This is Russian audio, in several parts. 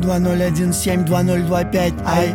2017-2025.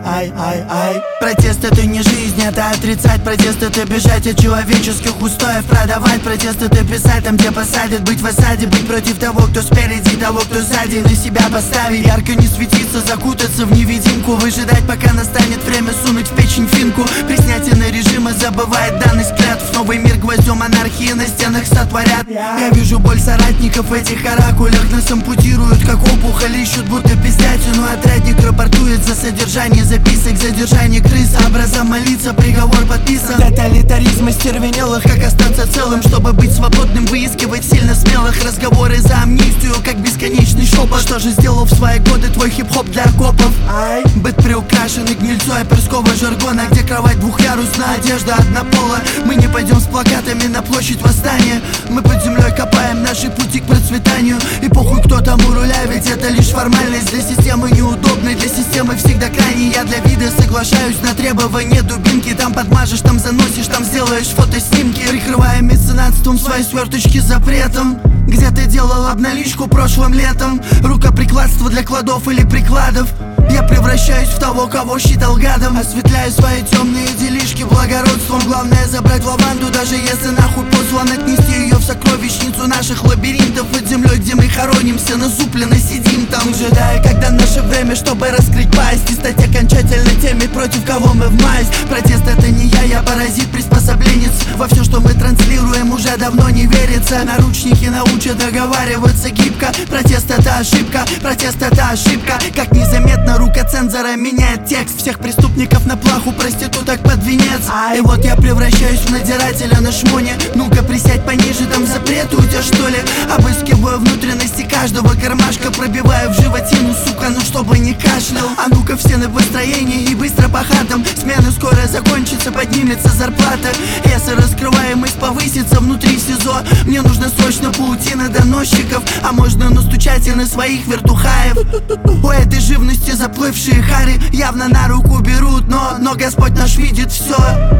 Ай. Протест — это не жизнь, это отрицать. Протест — это бежать от человеческих устоев, продавать. Протест — это писать там, где посадят. Быть в осаде, быть против того, кто спереди, того, кто сзади. На себя поставить, ярко не светиться, закутаться в невидимку. Выжидать, пока настанет время, сунуть в печень финку. При снятии на режима забывает данность клятв. Новый мир гвоздем анархии на стенах сотворят. Я вижу боль соратников в этих оракулях. Нас ампутируют, как опухоль, ищут будто пиздятину. Отрядник рапортует за содержание записок, задержание крыс. Образом молиться, приговор подписан. Тоталитаризм остервенелых, как остаться целым, чтобы быть свободным, выискивать сильно смелых. Разговоры за амнистию, как бесконечный шепот. Что же сделал в свои годы твой хип-хоп для окопов? Быт приукрашенный гнильцой оперского жаргона, где кровать двухъярусная, одежда однопола. Мы не пойдем с плакатами на площадь восстания. Мы под землей копаем наши пути к процветанию. И похуй, кто там у руля, ведь это лишь формальность. Для системы неудобной, для системы всегда крайней. Я для вида соглашаюсь на требования дубинки. Там подмажешь, там заносишь, там сделаешь фотоснимки. Прикрывая меценатством свои сверточки запретом. Где ты делал обналичку прошлым летом? Рукоприкладство для кладов или прикладов. Я превращаюсь в того, кого считал гадом. Осветляю свои темные делишки благородством. Главное забрать лаванду, даже если нахуй послан. Отнести ее в сокровищницу наших лабиринтов. Под землей, где мы хоронимся, насупленно сидим там, ожидая, когда наше время, чтобы раскрыть пасть и стать окончательно теми, против кого мы в масть. Протест — это не я паразит, приспособленец. Во все, что мы транслируем, уже давно не верится. Наручники научат договариваться гибко. Протест — это ошибка, протест — это ошибка. Как незаметно рука цензора меняет текст. Всех преступников на плаху, проституток под венец. И вот я превращаюсь в надзирателя на шмоне. Ну-ка присядь пониже, там запреты у тебя что ли? Обыскиваю внутренности каждого кармашка. Пробиваю в животину, сука, ну чтобы не кашлял. А ну-ка все на построении и быстро по хатам. Смена скоро закончится, поднимется зарплата. Если раскрываемость повысится внутри СИЗО, мне нужно срочно паутина доносчиков. А можно настучать и на своих вертухаев. У этой живности заплывшие хари явно на руку берут, но Господь наш видит все.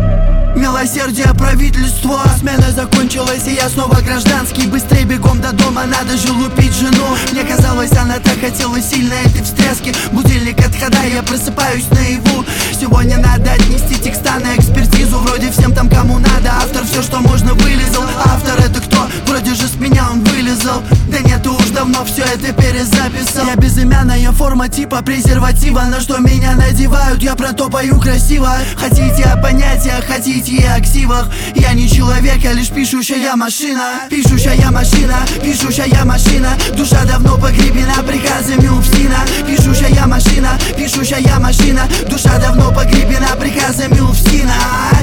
Милосердие правительство. Смена закончилась, и я снова гражданский. Быстрей бегом до дома, надо же лупить жену. Мне казалось, она так хотела сильно этой встряски. Будильник отхода, я просыпаюсь наяву. Сегодня надо отнести текста на экспертизу. Вроде всем там, кому надо. Автор все, что можно, вылезал. Автор это кто? Вроде же с меня он вылезал. Да нет, уж давно все это перезаписал. Я безымянная форма типа презерватива. На что меня надевают, я про то пою красиво. Хотите о понятиях, хотите и о ксивах. Я не человек, я лишь пишущая машина. Пишущая машина, пишущая машина. Душа давно погребена приказами Уфсина. Пишущая машина, пишущая машина. Душа давно погребена приказами Уфсина.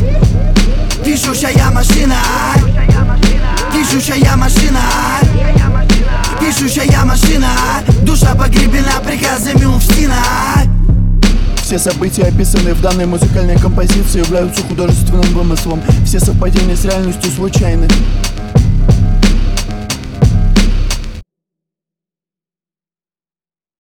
Пишущая машина, пишущая машина, пишущая машина. Душа погребена приказами Уфсина. Все события, описанные в данной музыкальной композиции, являются художественным вымыслом. Все совпадения с реальностью случайны.